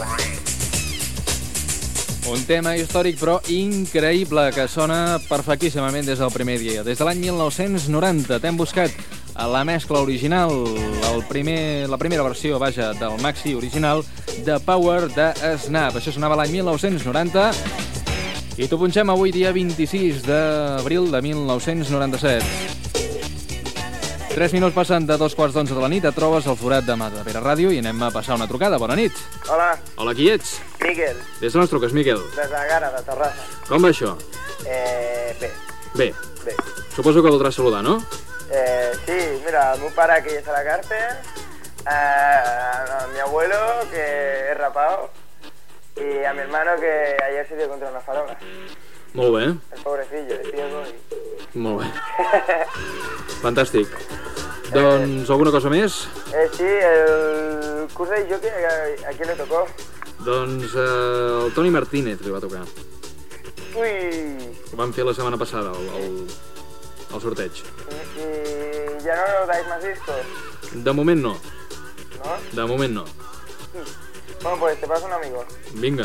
Un tema històric però increïble que sona perfectíssimament des del primer dia. Des de l'any 1990 t'hem buscat a la mescla original, la primera versió, vaja, del maxi original de Power de Snap. Això sonava l'any 1990 i t'ho punxem avui dia 26 d'abril de 1997. 3 minuts passen de 2:15 de la nit, et trobes al Forat de Matadepera Ràdio i anem a passar una trucada. Bona nit. Hola. Hola, qui ets? Miquel. Des d'on ens truques, Miquel? Des de Gara, de Terrassa. Com va això? Bé. Bé. Bé. Suposo que voldràs saludar, no? Sí, mira, el meu pare que ya está en la cárcel, a mi abuelo que es rapado y a mi hermano que ayer se dio contra una farola. Molt bé. El pobrecillo, el ciego y... Molt bé. Fantàstic. Doncs alguna cosa més? Sí, el curso de jockey, ¿a quién le tocó? Doncs el Toni Martínez li va tocar. Uy. Ho vam fer la setmana passada, el sorteig. ¿Y ya no dais más discos? De moment no. ¿No? De moment no. Bueno, pues te paso un amigo. Vinga.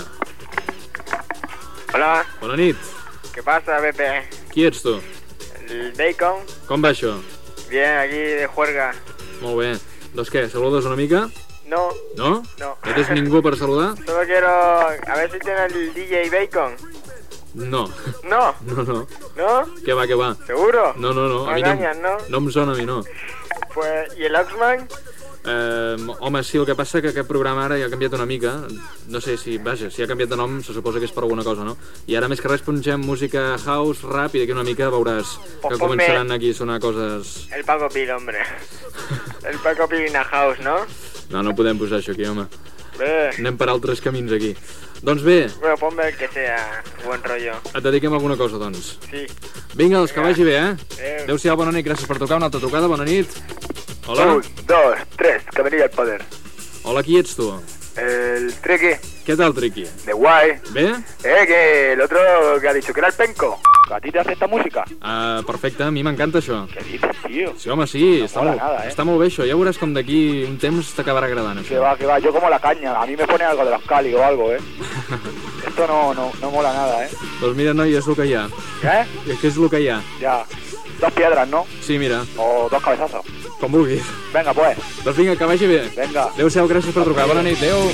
Hola. Bona nit. ¿Qué pasa, Pepe? Qui ets tu? El Bacon. Com va això? Bien, aquí de juerga. Molt bé. Doncs què, saludes una mica? No. No? No. No tens ningú per saludar? Solo quiero... A ver si tiene el DJ Bacon. No. No. No, no. ¿No? Què va, què va? ¿Seguro? No, no, no. A mi engañas, ¿no? No em sona a mi, no. Pues... ¿Y el Oxman? Home, sí, el que passa que aquest programa ara ja ha canviat una mica. No sé si, vaja, si ha canviat de nom se suposa que és per alguna cosa, no? I ara més que res punxem música house, rap i d'aquí una mica veuràs que començaran aquí a sonar coses... El Paco Pil, hombre. El Paco Pil in a house, ¿no? No, no podem posar això aquí, home. Bé. Anem per altres camins aquí. Doncs bé. Bueno, ponme el que sea buen rollo. Et dediquem alguna cosa, doncs. Sí. Vinga, doncs que vagi bé, eh? Adéu-siau, bona nit, gràcies per trucar. Una altra trucada, bona nit. Hola. 1, 2, 3, que venía el poder. Hola, qui ets tu? El Triqui. Què tal, Triqui? De guay. Bé? Que el otro que ha dicho que era el penco. ¿A ti te hace esta música? Perfecte, a mi m'encanta això. ¿Qué dices, tío? Sí, home, sí, No mola nada, està molt bé això. Ja veuràs com d'aquí un temps t'acabarà agradant, això. Que va, yo como la caña. A mí me pone algo de los Cali o algo, Esto no mola nada, Doncs mira, noi, és el que hi ha. ¿Qué? És que és el que hi ha. Ya. 2 piedras, ¿no? Sí, mira. O 2 cabezazos. Com vulguis. Venga, pues. Doncs vinga, que vagi bé. Venga. Adéu-siau, gràcies per trucar. Bona nit, adéu.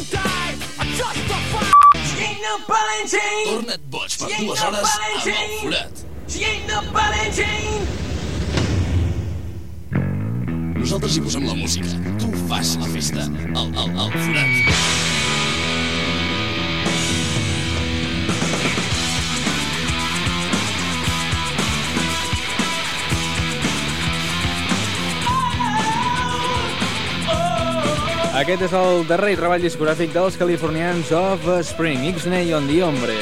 Torna't boig per 2 hores amb el Forat. Nosaltres hi posem la música. Tu fas la festa. El Forat. Aquest és el darrer treball discogràfic dels californians Offspring, Ixnay on the Hombre.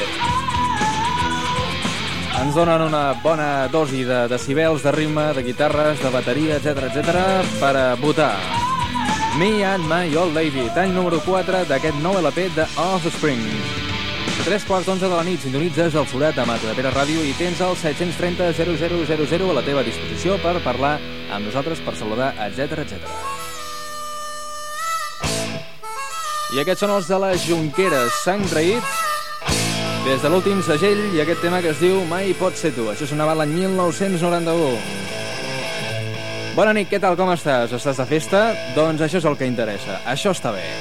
Ens donen una bona dosi de decibels, de ritme, de guitarres, de bateria, etc per a votar. Me and My Old Lady, tall número 4 d'aquest nou LP de Offspring. 3:11 de la nit, sintonitzes el Forat a Matadepera Ràdio i tens el 730 0000 a la teva disposició per parlar amb nosaltres, per saludar, etc. I aquests són els de les Jonqueres, s'han traït des de l'últim segell i aquest tema que es diu Mai pot ser tu. Això sonava l'any 1991. Bona nit, què tal, com estàs? Estàs de festa? Doncs això és el que interessa. Això està bé.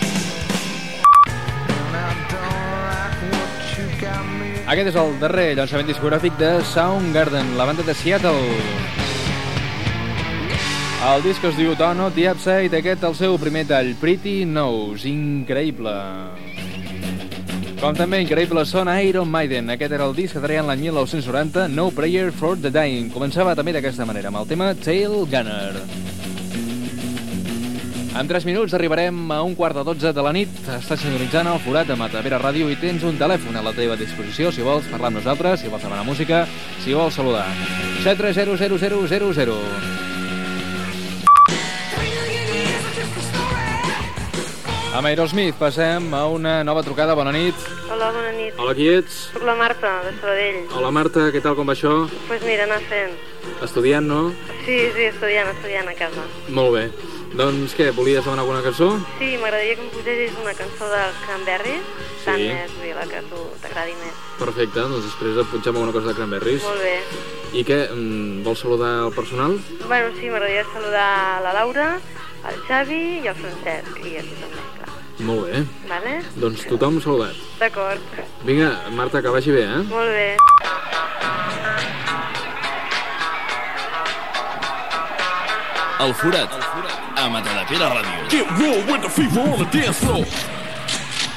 Aquest és el darrer llançament discogràfic de Soundgarden, la banda de Seattle. El disc es diu Dawn of the Upside, aquest el seu primer tall, Pretty Nose, increïble. Com també increïble són Iron Maiden, aquest era el disc que traien l'any 1990, No Prayer for the Dying. Començava també d'aquesta manera, amb el tema Tail Gunner. En 3 minuts arribarem a 11:45 de la nit, estàs sintonitzant el Forat de Matadepera Ràdio i tens un telèfon a la teva disposició si vols parlar amb nosaltres, si vols demanar música, si vols saludar. 7300000. Amb Aerosmith passem a una nova trucada. Bona nit. Hola, bona nit. Hola, qui ets? Soc la Marta, de Sabadell. Hola, Marta, què tal, com va això? Pues mira, anar fent. Estudiant, no? Sí, estudiant a casa. Molt bé. Doncs què, volies demanar alguna cançó? Sí, m'agradaria que em posessis una cançó dels Cranberries, tant Sí. és la que a tu t'agradi més. Perfecte, doncs després et punxem alguna cosa de Cranberries. Molt bé. I què, vols saludar el personal? Bueno, sí, m'agradaria saludar la Laura, el Xavi i el Francesc, i a tu també, clar. Molt bé, Vale? doncs tothom saludat. D'acord. Vinga, Marta, que vagi bé, Molt bé. El Forat, a Matadepera Ràdio. Get real with the fever on the dance floor.